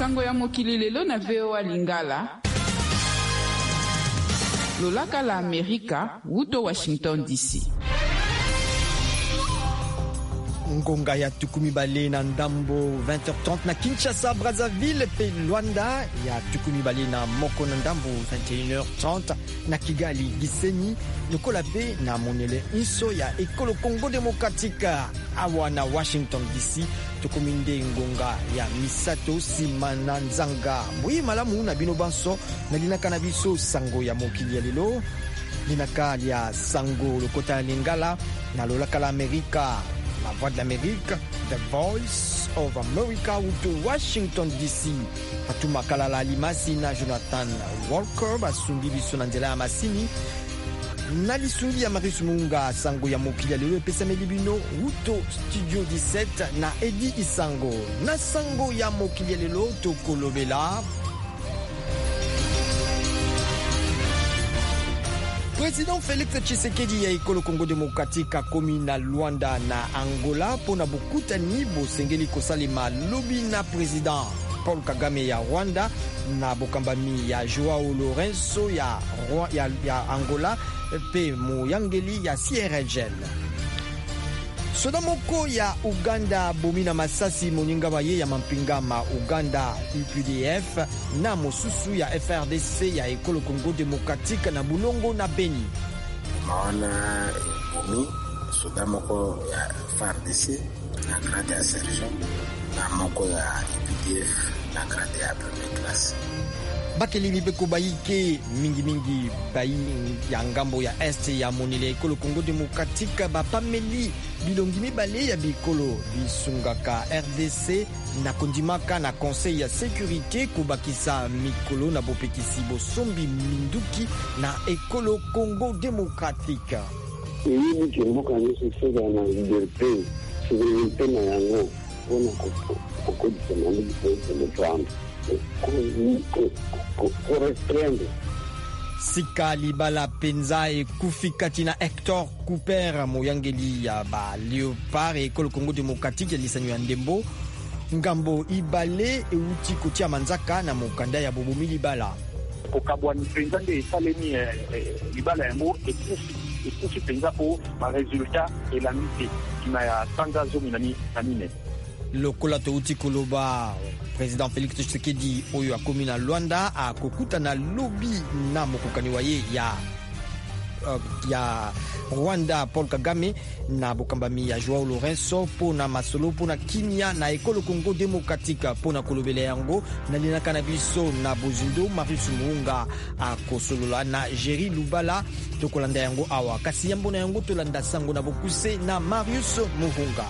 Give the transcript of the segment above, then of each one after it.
Sango ya mokili lelo na VOA Lingala. Lolaka la Amerika, wuto Washington DC. Ngonga ya tukumi bale na ndambo 20h30 na Kinshasa, Brazzaville pe Luanda ya tukumi bale na moko na ndambo 21h30 na Kigali, Gisenyi, lokola pe na monele inso ya ekolo Congo Demokratika awa na Washington DC. Tukuminde ngonga ya misato simana nzanga mwi malamu na bino banso na linaka na biso sango ya mokili ya lelo, linaka ya sango lokota lingala na lolaka la Amerika, la voix de l'Amérique, the voice of America to Washington DC. Fatuma Kalala Limasi na Jonathan Walker basumbi biso na nzela ya masini na lisungi ya Marius Munga. Sango ya mokili ya lelo epesameli bino wuto studio 17 na Edi Isango. Na sango ya mokili ya lelo tokolobela Président Félix Tshisekedi ya ekolo Congo Demokratika komi na Luanda na Angola pona bokutani bosengeli kosalema lobi na Président Paul Kagame ya Rwanda na bokambami ya Joao Lourenço ya Angola pe moyangeli ya CIRGL. Soda moko ya Uganda bomina masasi moninga baye ya mampinga ma Uganda UPDF na mosusu ya FRDC ya ekolo Congo Demokratika na Bulongo na Beni. Maona bomi soda moko ya FRDC na grade ya sergent na moko ya UPDF na grade ya première classe. Bakeli bibeko bayike mingi bayi ya ngambo ya este ya monile ekolo Congo Demokratika bapameli bilongi mibale ya bikolo bisungaka RDC na kondimaka na conseil ya sécurité kubakisa mikolo na bopekisi bosombi minduki na ekolo Congo Demokratika. Iyi kimbuka nisi sega na liberté souveraineté na yango ona kokodisa na liberté de femme. Sika libala penza e kufikati na Hector Cooper moyangeli ya ba Léopard ekolo Congo Demokratique lisanyo ya ndembo ngambo ibale euti kotia manzaka na mokanda ya bobomi libala kokabwani penza nde esalemi libala yango ekufi penza po baresultat elamite kina ya sanza zomi na mine lokola touti koloba Président Félix Tshisekedi oyo akomi na Luanda akokuta na lobi na mokokani waye ya Rwanda Paul Kagame na bokambami ya Joao Lourenço pona masolo pona kimia na ekolo Congo Demokratika pona kolobela yango na linaka na biso na bozindo Marius Munga akosolola na Jerry Lubala tokolanda yango awa kasi yambo na yango tolanda sango na bokuse na Marius Munga.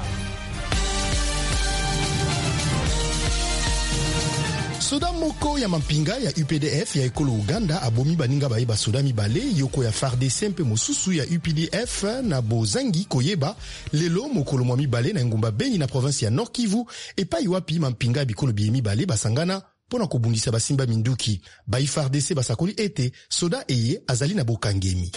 Soda moko ya mampinga ya UPDF ya ekolo Uganda abomi baninga baye basoda mibale yoko ya FARDC mpe mosusu ya UPDF na bozangi koyeba lelo mokolo mwa mibale na ngumba Beni na province ya Nord Kivu epai wapi mampinga ya bikolo biye mibale basangana pona kobundisa basimba minduki bayi FARDC basakoli ete soda eye azali na bokangemi.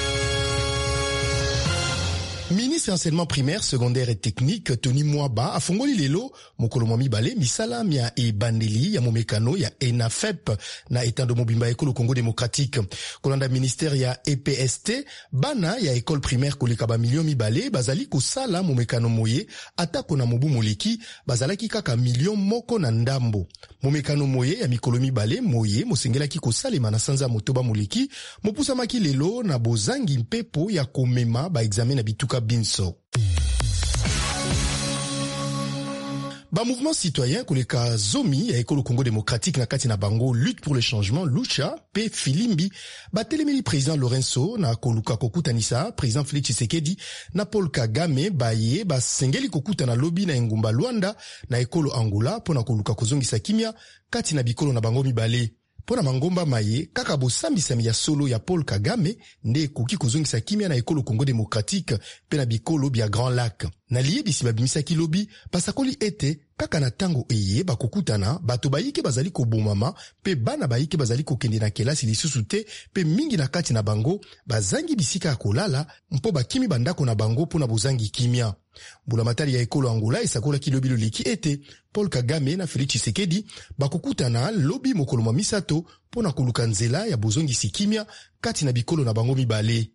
Ministre enseignement primaire, secondaire et technique Tony Mwaba afongoli lelo mokolo mwa mibale misala mia e bandeli ya momekano ya ENAFEP na etando mobimba ekolo Congo Démocratique. Kolanda ministère ya EPST bana ya école primaire koleka ba million mibale bazali kosala momekano moye atako na mobu moleki bazalaki kaka million moko na ndambo. Momekano moye ya mikolo mibale moye mosengelaki kosalema na sanza motoba moleki mopusamaki lelo na bozangi mpepo ya komema ba examen na bituka binso. Ba mouvement citoyen koleka zomi ya ekolo Congo Démocratique na kati na bango lutte pour le changement Lucha pe Filimbi batelemeli président Lourenço na koluka kokutanisa président Félix Tshisekedi na Paul Kagame baye basengeli kokuta na lobi na engumba Luanda na ekolo Angola pona koluka kozongisa kimia kati na bikolo na bango mibale. Pona mangomba maye kaka bosambisami ya solo ya Paul Kagame nde koki kozongisa kimia na ekolo Congo Démocratique pe na bikolo bia Grand Lac. na liyebisi babimisaki lobi pasakoli ete kaka na tango eye bakokutana bato bayike bazali kobomama pe bana bayike bazali kokende na kelasi lisusu te pe mingi na kati na bango bazangi bisika ya kolala mpo bakimi bandako na bango mpona bozangi kimia. Mbulamatari ya ekolo Angola esakolaki lobi loleki ete Paul Kagame na Félix Tshisekedi bakokutana lobi mokolo mwa misato mpona koluka nzela ya bozongisi kimia kati na bikolo na bango mibale.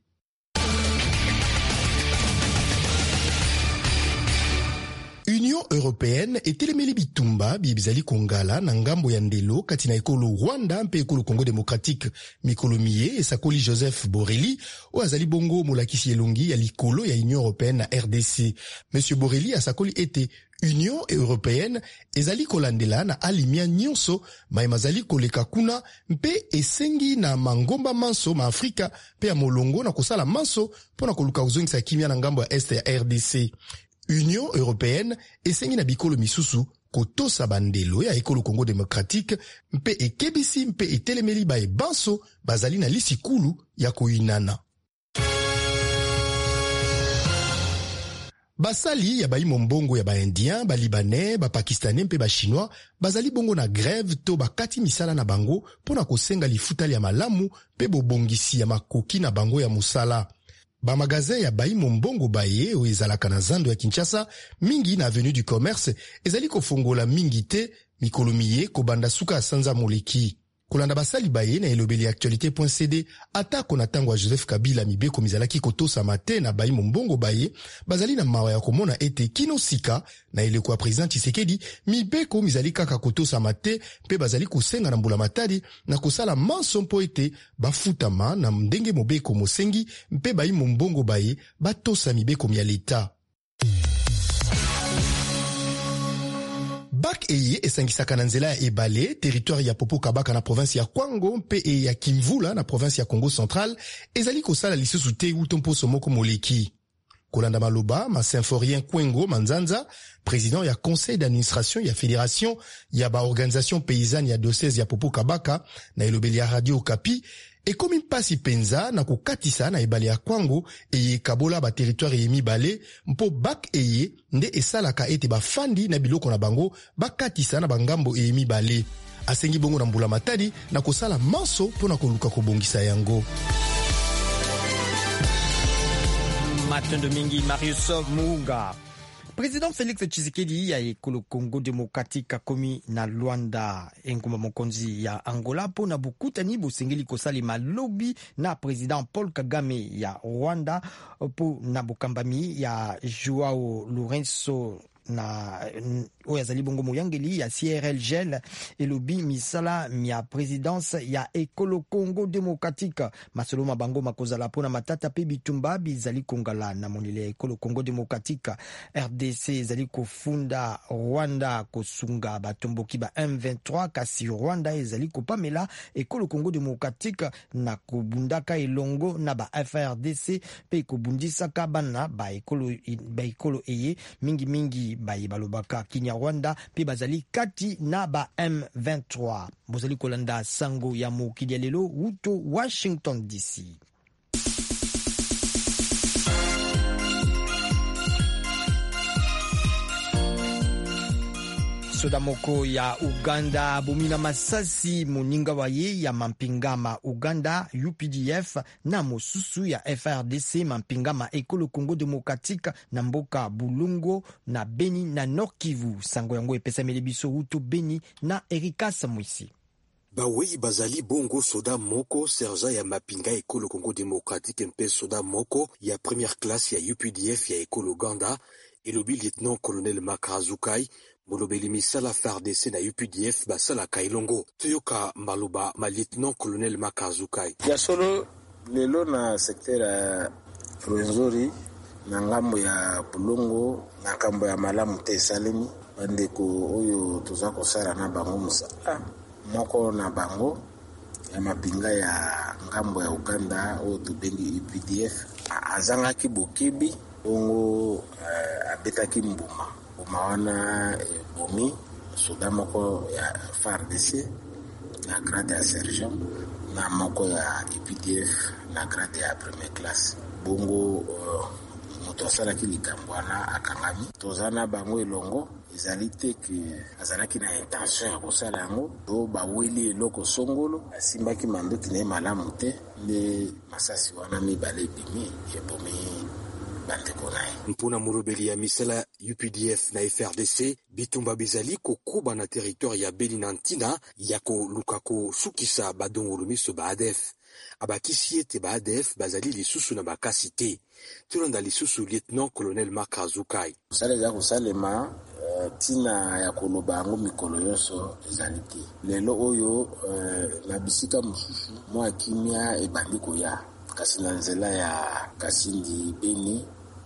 Union Européenne etelemeli bitumba bizali kongala na ngambo ya ndelo kati na ekolo Rwanda mpe ekolo Congo Démocratique mikolo miye esakoli Joseph Borrelli o azali bongo molakisi elongi ya likolo ya Union Européenne na RDC. Monsieur Borrelli asakoli ete Union Européenne ezali kolandela na alimia nyonso maimazali koleka kuna mpe esengi na mangomba manso ma Afrika mpe ya molongo na kosala manso pona koluka kozongisa kimia na ngambo ya este ya RDC. Union Européenne esengi na bikolo misusu kotosa bandelo ya ekolo Congo Démocratique mpe ekebisi mpe etelemeli bae banso bazali na lisikulu ya koinana. Basali ya baimo mbongo ya ba-Indien, ba-Libanais, ba-Pakistanais mpe ba-Chinois bazali bongo na grève to bakati misala na bango pona kosenga lifutali ya malamu mpe bobongisi ya makoki na bango ya musala. Ba magazin ya baimo mbongo baye o ezalaka na zando ya Kinshasa mingi na avenue du commerce ezali kofongola mingi te mikolo miye kobanda suka ya sanza moleki. Kolanda basali baye na elobeli actualité.cd atako na tango ya Joseph Kabila mibeko mizalaki kotosa mate na baimo mbongo baye bazali na mawa ya komona ete kino sika na eleko ya president Tshisekedi mibeko mizali kaka kotosa mate pe bazali kusenga na mbulamatari na kosala manso mpo ete bafutama na ndenge mobeko mosengi mpe baimo mbongo baye batosa mibeko mya leta. Bak eye esangisaka na nzela ya ebale, territoire ya Popo Kabaka na province ya Kwango mpe ya Kimvula na province ya Congo Central ezali kosala lisusu te uto mposo moko moleki. Kolanda maloba, ma Symphorien Kwengo Manzanza, président ya conseil d'administration ya fédération ya ba organisation paysanne ya diocèse ya Popo Kabaka na elobeli ya Radio Okapi, ekomi mpasi penza na kokatisa na ebale ya Kwango eye kabola ba territoire yemi bale mpo bak eye nde esalaka ete bafandi na biloko na bango bakatisa na bangambo eyemi bale. Asengi bongo na mbulamatari na kosala manso pona koluka kobongisa yango. Matondo mingi Marius Muunga. Président Félix Tshisekedi ya ekolo Congo Démocratique akomi na Luanda engumba mokonzi ya Angola po na bukutani bosengeli kosali malobi na président Paul Kagame ya Rwanda po na bokambami ya Joao Lourenço na oyo azali bongo moyangeli ya CRLGL elobi misala mia présidence ya ekolo Congo Démocratique masolo mabango makozala pona matata pe bitumba bizali kongala na monile ekolo Congo Démocratique. RDC ezali kofunda Rwanda kosunga batomboki ba M23 kasi Rwanda ezali kopamela ekolo Congo Démocratique na kobundaka elongo na ba FRDC pe kobundisaka bana ba ekolo eye mingi baye balobaka Kinyarwanda pe bazali kati na ba M23. Bozali kolanda sango ya mokili ya lelo uto Washington DC. Soda moko ya Uganda bomina masasi moninga waye ya mampingama Uganda UPDF na mosusu ya FRDC mampingama ekolo Congo Démocratique na mboka Bulungo na Beni na Nord Kivu. Sango yango epesameli biso uto Beni na Erika Samwisi. Baweyi bazali bongo soda moko sergent ya mapinga ekolo Congo Démocratique mpe soda moko ya première classe ya UPDF ya ekolo Uganda elobi lieutenant-colonel Makazukai molobeli misala FARDC na UPDF basala kailongo. Toyoka maloba ma lieutenant-colonel Makazukai. Ya solo lelo na secteur ya Rwenzori na ngambo ya Bulongo na kambo ya malamu te salemi bandeko oyo toza kosala na bango musala moko na bango ya mapinga ya ngambo ya Uganda oyo tubengi UPDF azangaki bokibi bongo abetaki mbuma wana bomi soda moko ya FARDC na grade ya sergent na moko ya UPDF na grade ya première classe bongo moto asalaki likambo wana akangami. Toza na bango elongo ezali te ke azalaki na intention ya kosala yango, to baweli eloko songolo asimbaki mandoki na ye malamu te, nde masasi wana mibale ebimi ebomi bandeko na ye. Mpona morobeli ya misala UPDF na FRDC, bitumba bizali kokuba na territoire ya Beni na Ntina ya koluka kosukisa badongolo miso ba ADF. Abakisi ete ba ADF bazali lisusu na bakasi te. Tulanda lisusu lieutenant colonel Mark Azukai. Kusala ya kusalema tina ya koloba yango mikolo nyonso ezali te. Lelo oyo na bisika mosusu mwa kimia ebandi koya, kasi na nzela ya Kasindi Beni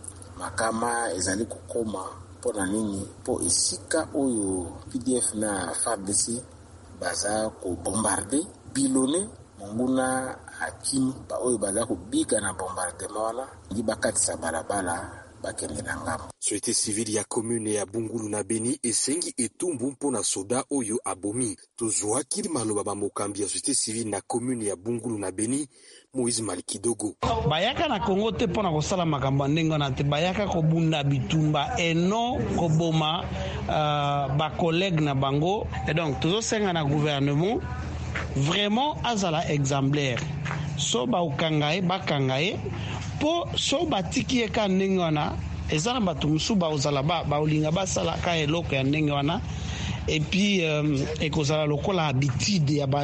makama ezali kokoma mpona nini? Po esika oyo PDF na FARDC baza ko bombarde bilone monguna akimi ba oyo baza kubika na bombardement wana ngi bakatisa balabala bakende na ngambo. Société civile ya commune ya Bungulu na Beni esengi etumbu mpona soda oyo abomi. Tozwaki maloba ba mokambi ya société civile na commune ya Bungulu na Beni, Moïse Malikidogo. Bayaka na Kongo te pona kosala makambo ndenge na te, bayaka kobunda bitumba eno koboma ba collègue na bango. Et donc tozosenga na gouvernement vraiment azala exemplaire. So ba ukangaye bakangaye po so batiki eka ndenge wana ezana batu musu ba ozala ba olinga basala ka eloko ya ndenge wana. Et puis ekozala lokola habitude ya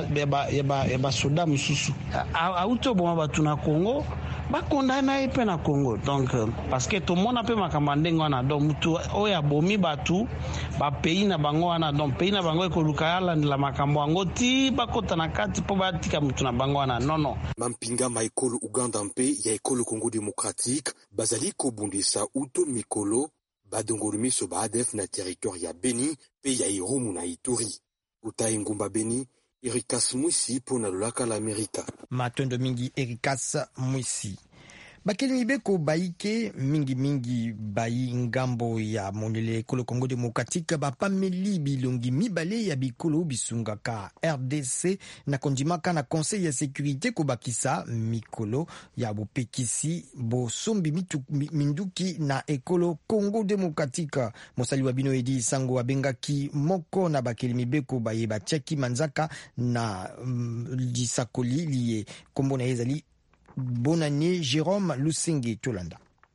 ba soda mususu auto boma batu na Congo bakondana epe na Congo. Donc parce que tout le monde peut makambo ndenge wana, donc mutu oya bomi batu ba pays na bango wana, donc pays na bango ekoluka yala la makambo yango ti bakota na kati po batika mutu na bango wana. Non mampinga maikolo Uganda mpe ya ekolo Congo démocratique bazali kobundisa uto mikolo badongolo miso ba ADF na territoire ya Beni pe ya Irumu na Ituri. Utai Ngumba Beni, Erikas Mwisi pona lolaka la Amerika. Matondo mingi Erikas Mwisi. Bakeli mibeko baike mingi bayi ngambo ya monele ekolo Congo démocratique bapameli bilongi mibale ya bikolo bisungaka RDC na kondimaka na conseil ya sécurité kobakisa mikolo ya bopekisi bosombi minduki na ekolo Congo démocratique. Mosali wa bino edi sango abengaki moko na bakeli mibeko baye batiaki manzaka na disakoli liye kombo na ezali Bonanier Jérôme Lusingi Tolanda.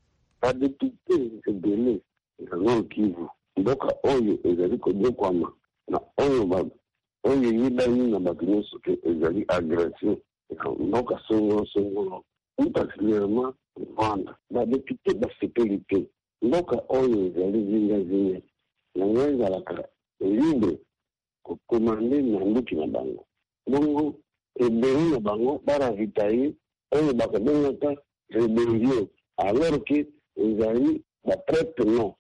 Badepute ebele na Nord Kivu mboka oyo ezali kobokwama na oyo yibani na bato nyonso ke ezali agression mboka songolo particulièrement Rwanda. Badepute basepeli te mboka oyo ezali zinga yango ezalaka libre kokomande na nduki na bango bongo ebele na bango baravitaye oyo bakabengaka rebellion alors que ezali baprêtre non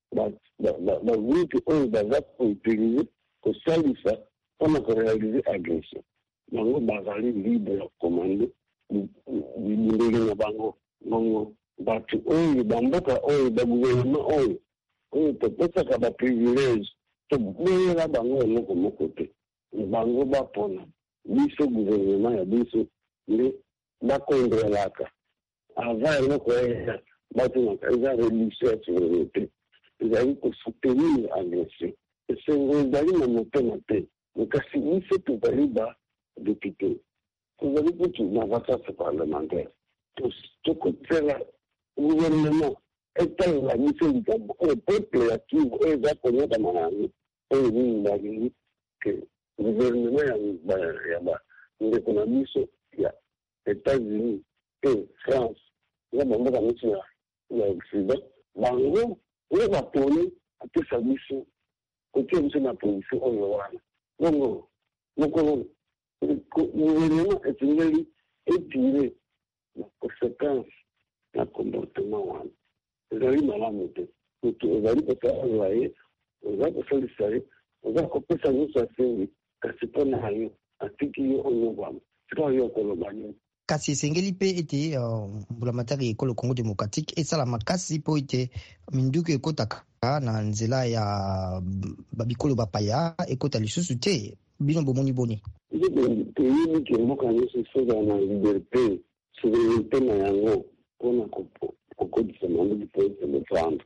bagroupe oyo baza koutilize kosalisa mpona korealize agression bango bazali libre ya komande bibundeli na bango bongo bato oyo bamboka oyo bagouvernement oyo topesaka baprivilege tobeyela bango eloko moko te bango bapona biso gouvernement ya biso nde bakondrelaka ava eloko eya batunaka eza réduction ya souveraineté ezali kosoutenir agression esengo ezali na motema te kasi biso tozali badepute tozali kutu na vacance parlementaire tokotela gouvernement etalela biso likambo oyo peuple ya Kivu oyo eza konyokama na yango oyo nini balingi ke gouvernement ya bandeko na biso ya États-Unis et France, il y a beaucoup de l'Occident. Bango, on va tourner à tout sa mission. Côté de la position, on va voir. Donc, le gouvernement est une étiré la conséquence, le comportement. Vous avez malade, vous allez faire travailler, vous allez faire le salaire, vous allez faire ça, nous, ça fait, car c'est pas rien. À ce qui est en Novembre, c'est pas rien qu'on va gagner. Kasi sengeli pe ete mbulamatari ekolo Congo démocratique esala makasi po ete minduku ekotaka na nzela ya babikolo bapaya ekota lisusu te bino bomoni boni. Toyebi ke mboka nyonso esoza na liberté souveraineté na yango mpona kukodisa mando dipesa mefando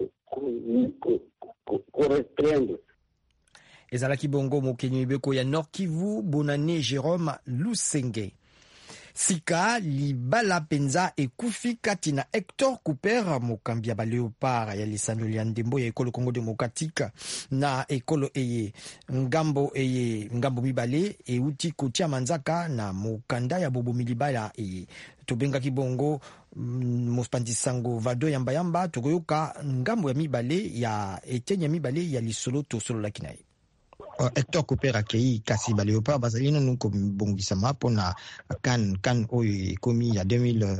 correspondre ezalaki bongo mokenyi mibeko ya Nord Kivu Bonane Jérôme Lusenge. Sika libala penza ekufi kati na Hector Cooper mokambi ya Baleopard ya lisano ya ndembo ya ekolo Congo Démocratique na ekolo eye ngambo mibale euti kotia manzaka na mokanda ya bobo milibala eye tobengaki bongo Mopanzisango Vado yamba tokoyoka ngambo ya mibale ya etenya mibale ya lisolo tosolo lakinaye. Hector Cooper akei kasi Baleopard bazali nanu kobongisama mpona kan oyo ekomi ya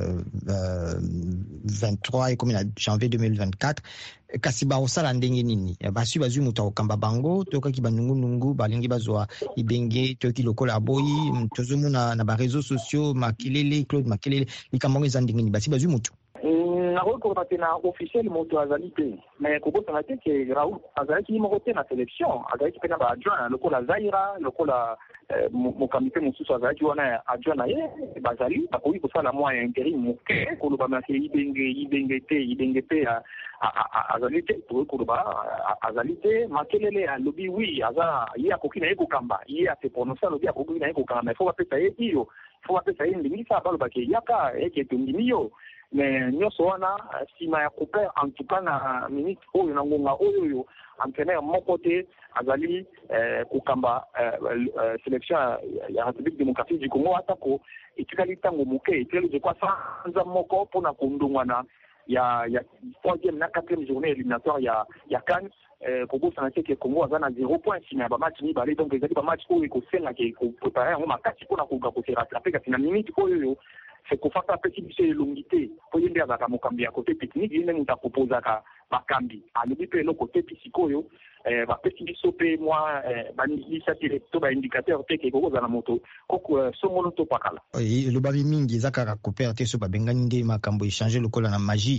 2023 ekomi na janvier 2024 kasi baosala ndenge nini bazwi moto akokamba bango tokaki banungunungu balingi bazwa ibenge toki lokola aboyi tozomona na bareseau sociaux Makelele Claude Makelele likambo yango eza ndenge nini bazwi moto nakoki te na officiel moto azali te mais kobosana te ke Raoul azalaki moko te na sélection azalaki mpe na baadjoint lokola Zaira lokola mokambi mpe mosusu azalaki wana adjoint na ye bazali bakoki kosala mwa ya intérim moke koloba make ibenge te azali te tokoki koloba azali te Makelele alobi wi aza ye akoki na ye kokamba ye ase prononce alobi akoki na ye kokamba mais fo bapesa ye iyo fo bapesa ye ndingisa balobake yaka eke tondimi yo mais nyonso wana nsima ya Cooper en tout cas na minute oyo na ngonga oyo entraîneur moko te azali kokamba sélection ya République démocratique du Congo atako etikali ntango moke etikali je crois sanza moko mpona kondongwana ya 3e na 4e journée éliminatoire ya CAN kobosana te ke Congo aza na 0 point nsima ya bamatch mibale donc ezali bamatch oyo ekosengaki koprépare yango makasi mpona koluka kose rattrape kasi na minute oyo c'est kofata pesi biso elongi te po ye nde azalaka mokambi ya kote technique ye nde moto akopozaka bakambi alobi mpe eloko te mpi sikoyo bapesi biso mpe mwa bandikisa te to baindicateur te ke kokozala moto koko songolo to pakala elobabi mingi eza kaka Cooper te so babengani nde makambo echange lokola na magie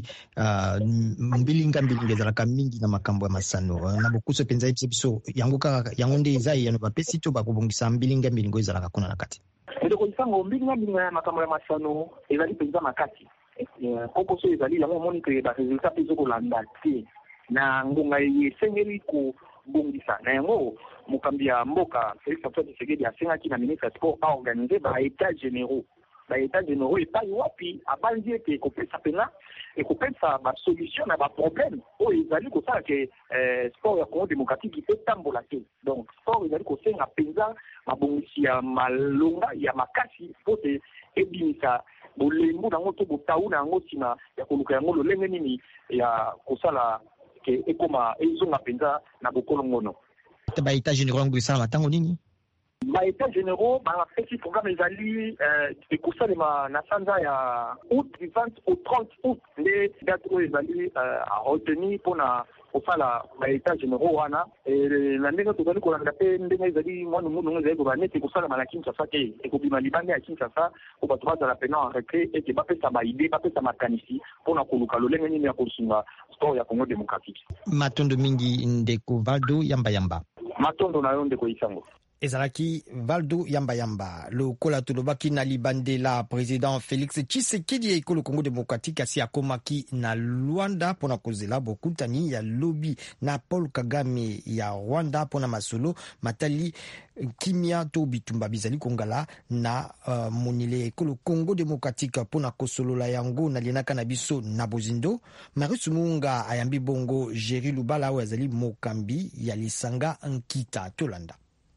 mbilinga ezalaka mingi na makambo ya masano na bokuso mpenza yebisa biso yango nde eza yano bapesi to bakobongisa mbilinga ezalaka kuna na kati ndeko isango mbinga ya makambo ya masano ezali mpenza makasi kokoso ezali yango omoni ke baresultat mpe ezokolanda te na ngonga esengeli kobongisa na yango mokambi ya mboka Félix Antoine Tshisekedi asengaki na ministre ya sport aorganize baétat généraux epai wapi abandi ete ekopesa mpena ekopesa basolution na baproblème oyo ezali kosala ke sport ya Congo démocratique etambola te donc sport ezali kosenga mpenza mabongisi ya malonga ya makasi mpo te ebimisa bolembu nango to botau na yango nsima ya koluka yango lolenge nini ya kosala ke ekoma ezonga mpenza na bokolongono baétat généraux yango esalama ntango nini baétat généraux bapesi programme ezali ekosalema na sanza ya août du 20 au 30 août nde date oyo ezali retenu mpona kosala baétat généraux wana na ndenge tozali kolanda mpe ndenge ezali mwa nungunungu ezali koba neti ekosalama na Kinshasa te ekobima libanda ya Kinshasa po bato bazala pena en retrait ete bapesa baide bapesa makanisi mpona koluka lolenge nini ya kosunga sport ya Congo démocratique. Matondo mingi ndeko Valdo yamba matondo na yo ndeko Isango ezalaki Valdo yamba lokola tolobaki na libandela président Félix Tshisekedi ya ekolo Congo démocratique asi akomaki na Luanda mpona kozela bokutani ya lobi na Paul Kagame ya Rwanda mpona masolo matali kimia to bitumba bizali kongala na monile ekolo Congo démocratique mpona kosolola yango na lienaka na biso na bozindo Marius Munga ayambi bongo Jerry Lubala oyo azali mokambi ya lisanga nkita tolanda.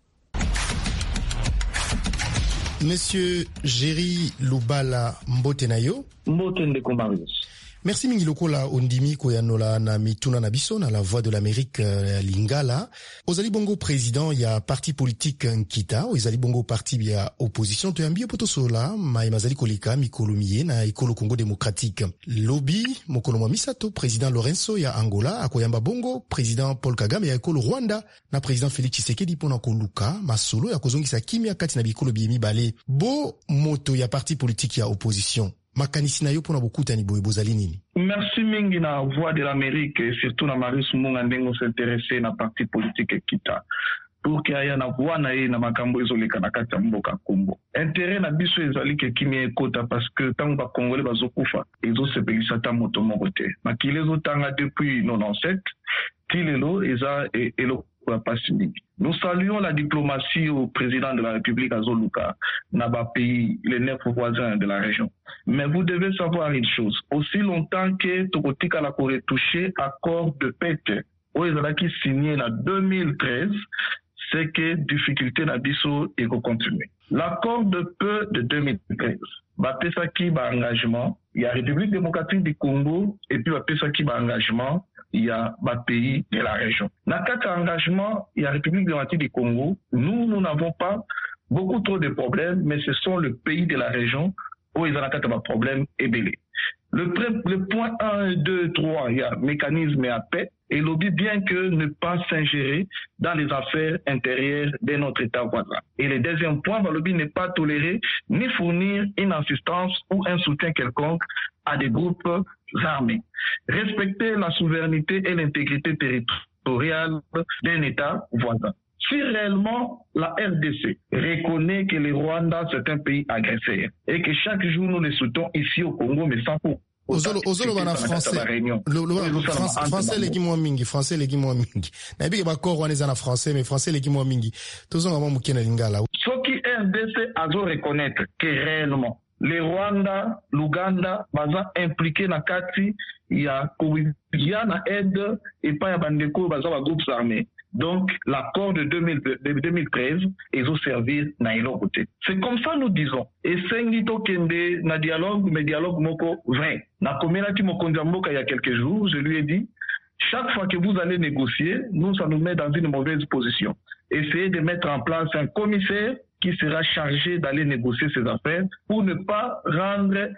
Monsieur Jerry Lubala mbote na yo. Mbote ndeko Marius. Merci mingi lokola ondimi koyanola na mituna na biso na la voix de l'Amérique lingala. Ozali bongo président ya parti politique nkita, ozali bongo parti ya opposition to yambi poto sola mai mazali koleka mikolomiye na ekolo Congo démocratique. Lobby mokolo mwa misato président Lorenzo ya Angola akoyamba bongo président Paul Kagame ya ekolo Rwanda na président Félix Tshisekedi pona koluka masolo ya kozongisa kimia kati na bikolo biemi bale. Bo moto ya parti politique ya opposition. Makanisi na yo pona bokutani boye bozali nini? Merci mingi na voix de l'Amérique et surtout na Marius Munga ndengo s'intéresser na parti politique Kita. pour qu'il y ait na voix na makambo ezoleka na kati ya mboka Kombo. Intérêt na biso ezali ke kimia ekota parce que tango ba Congolais bazokufa ezosepelisa ta moto moko te. Makili ezotanga depuis 97 tilelo eza elo la Pacifique. Nous saluons la diplomatie au président de la République Azoluka, Naba pays, les 9 voisins de la région. Mais vous devez savoir une chose. Aussi longtemps que Tokotika l'a retouché accord de paix, qui signé en 2013, c'est que difficulté n'abisso et qu'on continue. L'accord de paix de 2013, Bapesaki ba engagement, il y a République démocratique du Congo et puis Bapesaki ba engagement, il y a des pays de la région. Dans quatre engagements, il y a la République démocratique du Congo. Nous n'avons pas beaucoup trop de problèmes, mais ce sont les pays de la région où ils ont un problème ébélé. Le point 1, 2, 3, il y a mécanisme et à paix. Et l'objet bien que ne pas s'ingérer dans les affaires intérieures de notre État voisin. Et le deuxième point, l'objet n'est pas tolérer ni fournir une assistance ou un soutien quelconque à des groupes armés. Respecter la souveraineté et l'intégrité territoriale d'un État voisin. Si réellement la RDC reconnaît que le Rwanda c'est un pays agresseur et que chaque jour nous le soutenons ici au Congo, mais sans pour Ozolo bana français français leki mwa mingi na bi ba ko rwanda na français mais français leki mwa mingi tozonga mwa mukena lingala soki RDC azo reconnaître que réellement le Rwanda, l'Ouganda baza impliqué na kati ya na aide et pas ya bandeko baza ba groupes armés. Donc, l'accord de 2013 est au service na côté. C'est comme ça nous disons. Et Sengito Kende na dialogue, mais dialogue moko vrai. Na communauté Mokondiamboka il y a quelques jours, je lui ai dit, chaque fois que vous allez négocier, nous, ça nous met dans une mauvaise position. Essayez de mettre en place un commissaire qui sera chargé d'aller négocier ces affaires pour ne pas rendre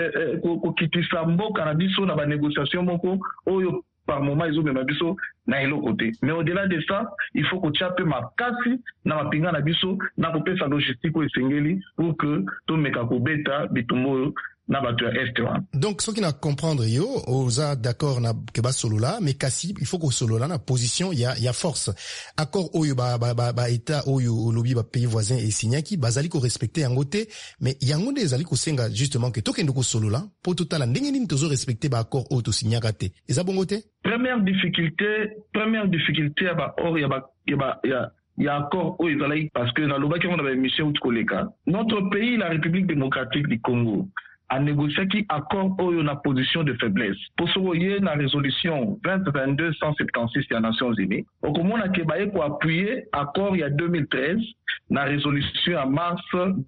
Kitissambo Kanabiso na ba négociation moko oyo par moment ils ont même biso na elo côté. Mais au-delà de ça, il faut que tu aies ma kasi na mapinga na biso na kopesa sa logistique ou esengeli pour que to meka ko beta bitumbo na batu est. Donc ce qui n'a comprendre yo oza d'accord na ke ba solo là mais kasi il faut que solo là na position il y a force. Accord oyo ba état oyo lobby ba pays voisin et signaki bazali ko respecter yangote mais yango ezali ko senga justement que tokende ko solo là pour tout la ndenge nini tozo respecter ba accord oyo to signaka te. Eza bongote? Première difficulté ba or il y a accord où ils allaient parce que dans le bas qui on avait mission Koleka. Notre pays, la République démocratique du Congo, a négocié qui accord où on a position de faiblesse. Pour ce voyer la résolution 2022-176 des Nations Unies, au comment on a kébaye pour appuyer accord il y a 2013, la résolution en mars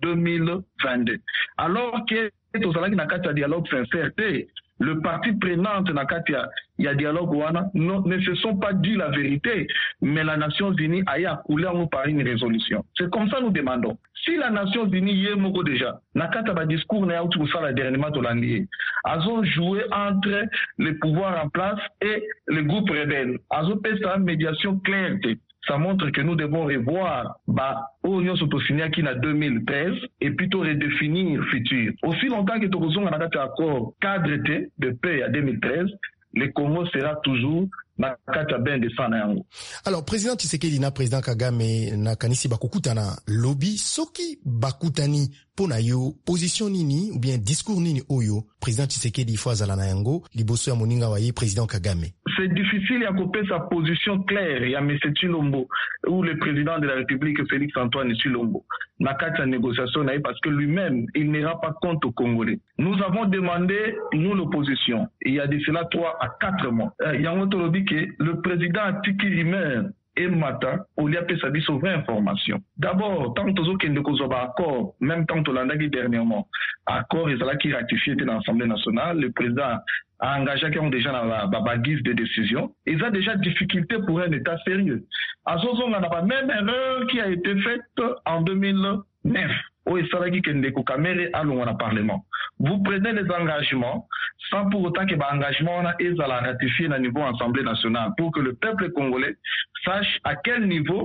2022. Alors que tout ça n'a qu'à dialogue sincère. Le parti prenant dans il y a dialogue ne se sont pas dit la vérité, mais la Nations Unies a coulé par une résolution. C'est comme ça nous demandons. Si la Nations Unies y est moko déjà, nakata ba discours na outu ça la dernièrement tolandier. Azo joué entre les pouvoirs en place et les groupes rebelles. Azo fait sa médiation claire. Ça montre que nous devons revoir l'Union Sotosigna qui n'a 2013 et plutôt redéfinir futur. Aussi longtemps que nous avons un accord cadre de paix à 2013, le Congo sera toujours Alors, président Tshisekedi na président Kagame na kanisi bakukutana lobby soki bakutani pona yo position nini ou bien discours nini oyo président Tshisekedi faut azala na yango liboso ya moninga wa ye président Kagame. C'est difficile à couper sa position claire ya M. Tshilombo ou le président de la République Félix Antoine Tshilombo na kati ya négociation na parce que lui-même il n'ira pas compte aux Congolais. Nous avons demandé nous l'opposition il y a de cela 3 à 4 mois. Il y a un lobby que le président Tiki lui-même et Mata, on lui a fait sa vraie information. D'abord, tant que nous avons accord, même tant que l'on a dit dernièrement, accord, ils ont ratifié dans l'Assemblée nationale, le président a engagé qui ont déjà la guise de décision. Ils ont déjà difficulté pour un État sérieux. À ce moment, on a même erreur qui a été faite en 2009. Au Saragi Kendeko Kamere à le Parlement. Vous prenez les engagements sans pour autant que l'engagement est à la ratifier au niveau Assemblée nationale pour que le peuple congolais sache à quel niveau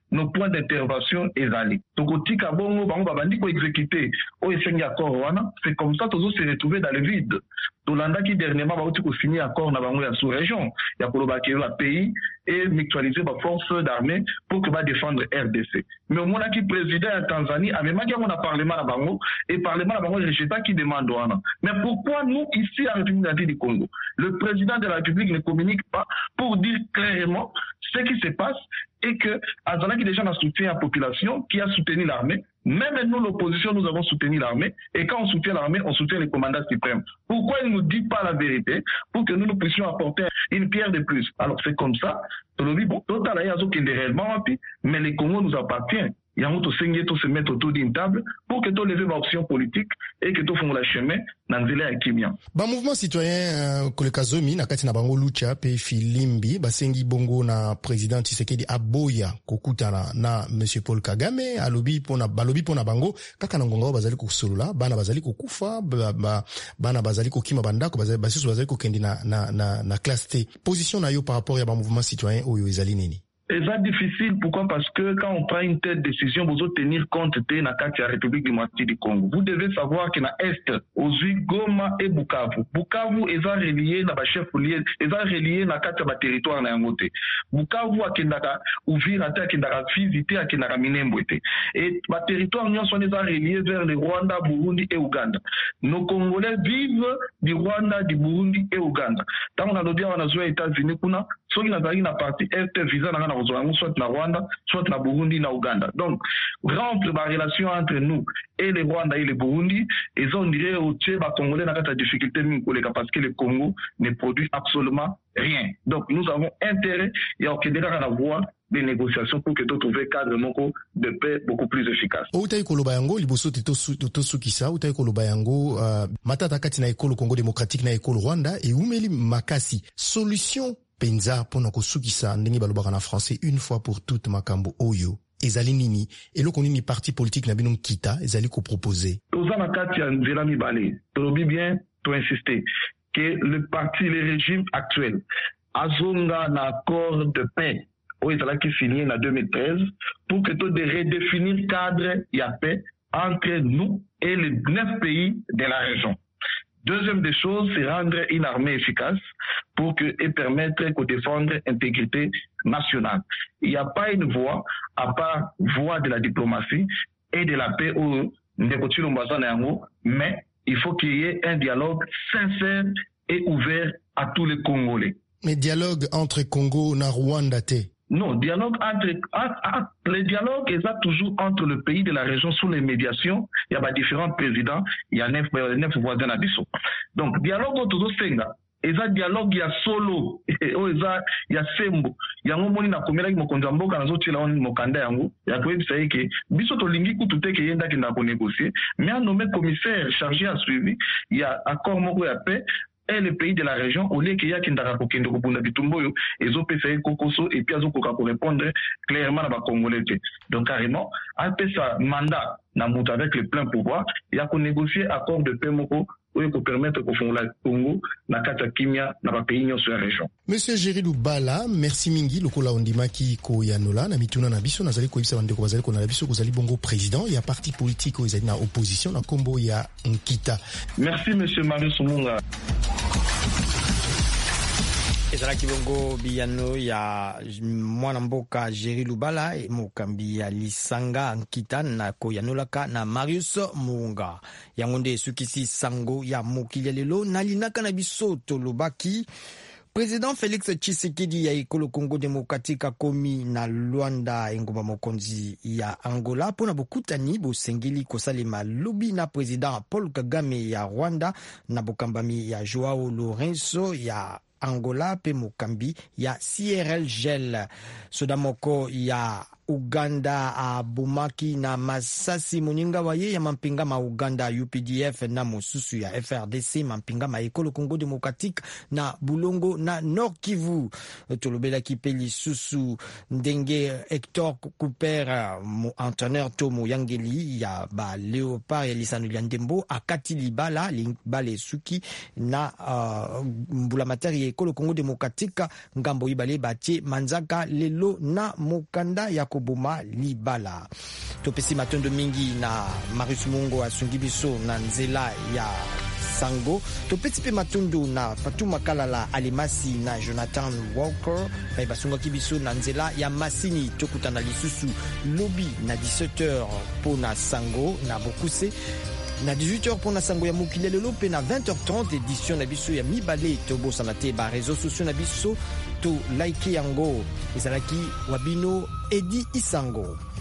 nos points d'intervention ezali. Tokotika bongo bango babandi ko exécuter o esengi accord wana, c'est comme ça tozo se retrouver dans le vide. Tolanda qui dernièrement ba uti ko signer accord na bango ya sous-région, ya koloba ke la pays et mutualiser ba force d'armée pour que va défendre RDC. Mais au moment qui président à Tanzanie a même qui on a parlement na bango et parlement na bango rejeta qui demande wana. Mais pourquoi nous ici en République du Congo, le président de la République ne communique pas pour dire clairement ce qui se passe et que Azala qui déjà a soutenu la population, qui a soutenu l'armée, même nous l'opposition nous avons soutenu l'armée et quand on soutient l'armée, on soutient les commandants suprêmes. Pourquoi il ne nous dit pas la vérité pour que nous puissions apporter une pierre de plus? Alors c'est comme ça, bon, total réellement, mais le Congo nous appartient. Il y a un autre seigneur qui se met autour d'une table pour que tu leves l'option politique et que tu fasses le chemin dans le à Kimia. Ba mouvement citoyen Kolekazomi na kati na bango lucha pe filimbi basengi bongo na président Tshisekedi aboya kokutana na monsieur Paul Kagame alobi pona bango kaka na ngonga bazali kusolola bana bazali kokufa bana bazali kokima bandako basiso bazali kokendi na classe T. Position na yo par rapport ya ba mouvement citoyen oyo ezali nini? C'est difficile, pourquoi? Parce que quand on prend une telle décision, vous devez tenir compte de la République démocratique du Congo. Vous devez savoir que dans l'Est, aux Goma et Bukavu. Bukavu est relié à la chef lié, est relié à la territoire na Yangote. Bukavu a kendaka ouvrir à kendaka visiter à kendaka minembwete. Et la territoire nous sont reliés vers le Rwanda, Burundi et Ouganda. Nos Congolais vivent du Rwanda, du Burundi et Ouganda. Tant on a l'audience on a joué aux États-Unis, ceux qui n'ont pas la partie Est visa soit na Rwanda, soit na Burundi, na Ouganda. Donc, rompre la relation entre nous et le Rwanda et le Burundi, et on dirait au Tchèba Congolais n'a pas de difficulté parce que le Congo ne produit absolument rien. Donc, nous avons intérêt et on à avoir des négociations pour que tu trouves un cadre de paix beaucoup plus efficace. Outai koloba yango liboso to sukisa outai koloba yango matata kati na ekolo Congo démocratique na ekolo Rwanda et umeli makasi solution penza pona kosukisa ndenge balobaka na français une fois pour toutes makambo oyo ezali nini eloko nini parti politique na bino kita ezali ko proposer tozana kati ya nzela mibale tolobi bien to insister que le régime actuel azonga na accord de paix oyo ezalaki signé na 2013 pour que to de redéfinir cadre ya paix entre nous et les 9 pays de la région. Deuxième des choses, c'est rendre une armée efficace pour et permettre de défendre l'intégrité nationale. Il n'y a pas une voie, à part voie de la diplomatie et de la paix mais il faut qu'il y ait un dialogue sincère et ouvert à tous les Congolais. Mais dialogue entre Congo et Rwanda, non, dialogue le dialogue est toujours entre le pays de la région sous les médiations. Il y a différents présidents, il y a 9 voisins à Bissau. Donc, dialogue autour de Senga. Et ça, dialogue, il y a solo, il y a sembo. Il y a un moment où il y a un mokonzambo, quand il y a un mokanda yango, il y a un peu que Bissau to lingi kutute ke yenda ki na ko négocier. Mais un nommé commissaire chargé à suivi, il y a accord moko ya paix. Et les pays de la région, au lieu qu'il y a qui n'ont pas de bitumboyo, ils ont fait kokoso et puis ils ont pour répondre clairement à la Congolais. Donc carrément, après ça mandat n'a monté avec le plein pouvoir, il y a qu'on négocier accord de paix moko pour permettre qu'au fond la Congo na kata kimia na ba pays sur la région. Monsieur Géry Lubala, merci mingi lokola ondimaki ko yanola na mituna na biso nazali ko ibisa bandeko bazali ko na biso ko zali bongo président ya parti politique ezali na opposition na kombo ya Nkita. Merci monsieur Marius Munga. ezalaki bongo biyano ya mwana mboka Géry Lubala mokambi ya lisanga Nkita na koyanolaka na Marius Munga yango nde esukisi sango ya mokili lelo nalinaka na biso tolobaki Président Félix Tshisekedi ya ekolo Congo démocratique akomi na Luanda engomba mokonzi ya Angola pona bokutani bosengeli kosalema lobi na président Paul Kagame ya Rwanda na bokambami ya Joao Lourenço ya Angola pe mokambi ya CRL soda moko ya Uganda abumaki na masasi moninga waye ya mampinga ma Uganda UPDF na mosusu ya FRDC mampinga ma ekolo Congo démocratique na Bulongo na Nord Kivu tolobela kipeli susu ndenge Hector Cooper entraîneur Tomo Yangeli ya ba Léopard ya Lisano Liandembo akati libala bale suki na mbula materi ekolo Congo démocratique ngambo ibale batie manzaka lelo na mokanda ya koboma libala. Topesi matondo mingi na Marius Mungo asungi biso na nzela ya sango. Topesi pe matondo na Fatuma Kalala Alimasi na Jonathan Walker basungaki biso na nzela ya masini. Tokutana lisusu lobi na 17h pona sango na Bokuse, na 18h pona sango ya mokili lelo pe na 20h30 édition na biso ya mibale. Tobosana te ba réseaux sociaux na biso to like yango ezalaki wabino Edi Isango.